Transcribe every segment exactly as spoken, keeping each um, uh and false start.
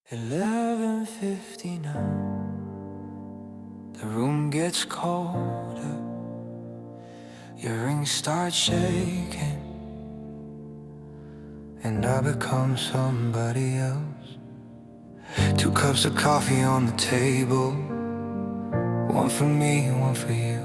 eleven fifty-nine. The room gets colder. Your ring starts shaking, and I become somebody else. Two cups of coffee on the table, one for me, one for you.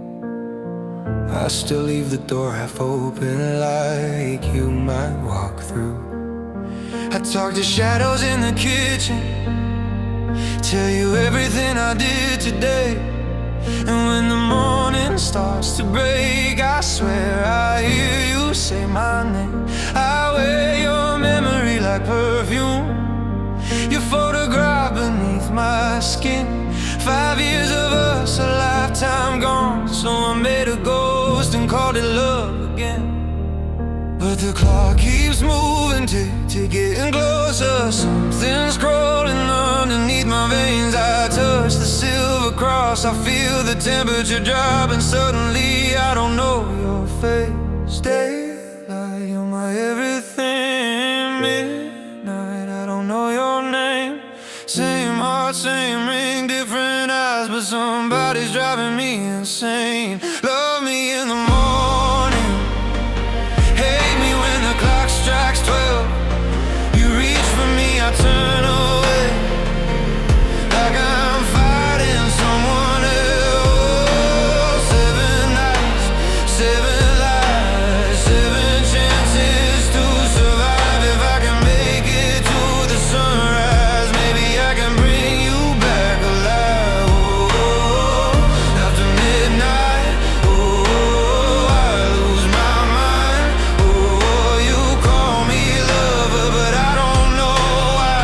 I still leave the door half open, like you might walk through. I talk to shadows in the kitchen, tell you everything I did today. And when the morning starts to break, I swear I hear you say my name. I wear your memory like perfume, your photograph beneath my skin. Five years of us, a lifetime gone. So I made a ghost and called it love again. But the clock keeps moving, tick, tick, getting closer. Something's crawling underneath my veins. I touch the silver cross, I feel the temperature drop, and suddenly I don't know your face. Daylight, you're my everything. Midnight, I don't know your name. Same heart, same ring, different eyes, but somebody's driving me insane. Love me in the morning, hate me when the clock strikes twelve. You reach for me, I turn away, like I'm fighting someone else. Seven nights, seven lies, seven chances to survive. If I can make it to the sunrise, maybe I can bring you back alive. Oh, after midnight, oh, I lose my mind. Oh, you call me lover, but I don't know why.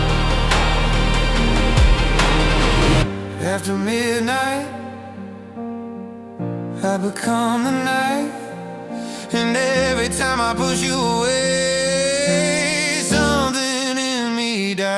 After midnight, I become the night, and every time I push you away, something in me dies.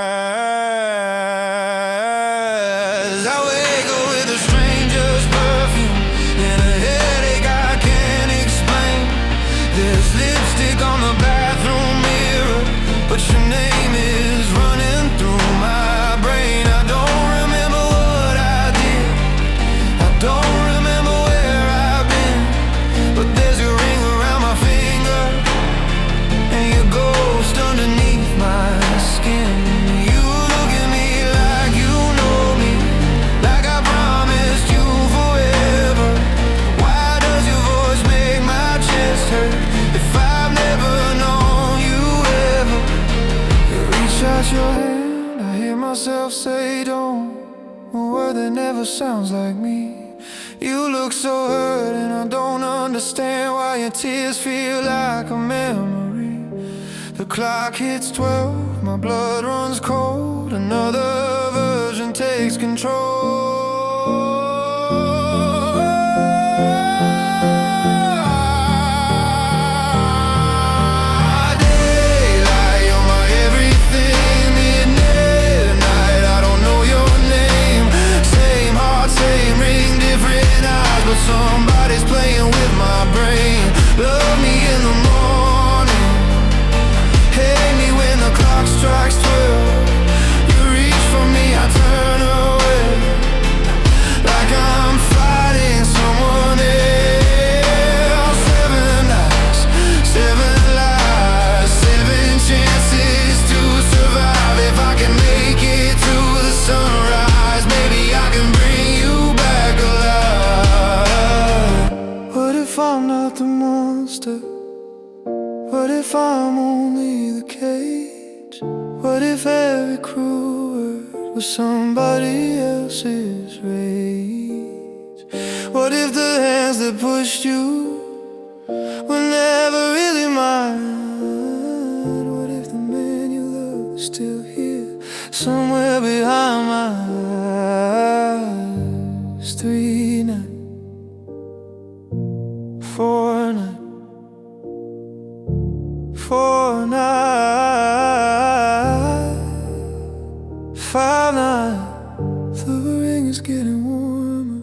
I wake up with a stranger's perfume and a headache I can't explain. There's lipstick on the bathroom mirror, but your name is running through my brain. I don't remember what I did, I don't remember where I've been, but there's a ring around my finger and your ghost underneath my skin. You look at me like you know me, like I promised you forever. Why does your voice make my chest hurt if I've never known you ever? You reach out your hand, I hear myself say don't, a word that never sounds like me. You look so hurt and I don't understand why your tears feel like a memory. The clock hits twelve, my blood runs cold, another version takes control. Daylight, you're my everything. Midnight, I don't know your name. Same heart, same ring, different eyes, but somebody's playing with my brain. Love me in the morning, hate me when the clock strikes twelve. You reach for me, I turn away, like I'm fighting someone else. Seven nights, seven lies, seven chances to survive. If I can make it to the sunrise, maybe I can bring you back alive. What if I'm not the monster? What if I'm only the cage? What if every cruel word was somebody else's rage? What if the hands that pushed you were never really mine? What if the man you love is still here, somewhere behind my eyes? Three nights, four nights, four nights, five nights, the ring is getting warmer.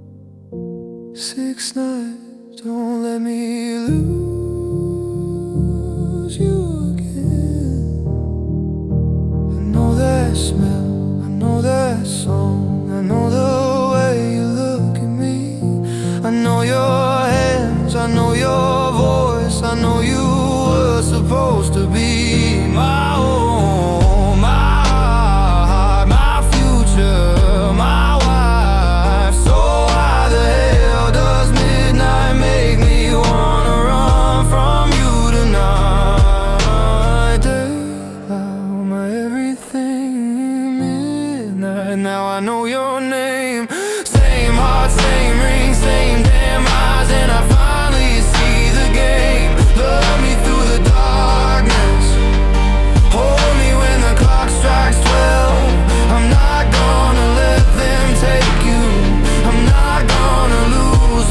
Six nights, don't let me lose you again. I know that smell, I know that song, I know the way you look at me. I know your hands, I know your voice, I know you were supposed to be my home, my heart, my future, my wife. So why the hell does midnight make me wanna run from you tonight? Daylight, my everything, midnight. Now I know your name. Same heart, same ring, same damn eyes, and I finally see the game. Love me through the darkness, hold me when the clock strikes twelve. I'm not gonna let them take you, I'm not gonna lose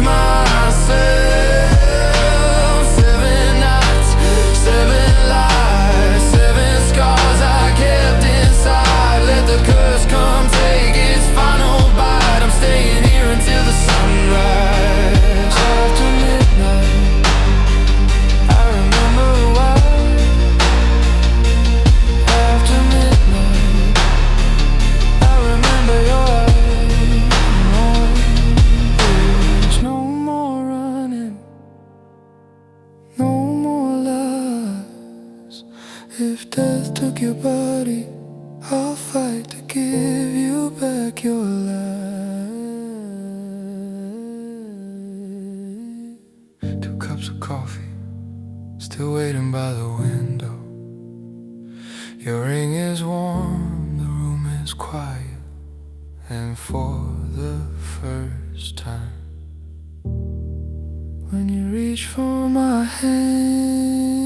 myself. Seven nights, seven lies, seven scars I kept inside. Let the curse come take its final bite. I'm staying here until the sunrise. After midnight, I remember why. After midnight, I remember your eyes. There's no more running, no more lies. If death took your body, I'll fight to give you back your life. Two cups of coffee, still waiting by the window. Your ring is warm, the room is quiet, and for the first time, when you reach for my hand,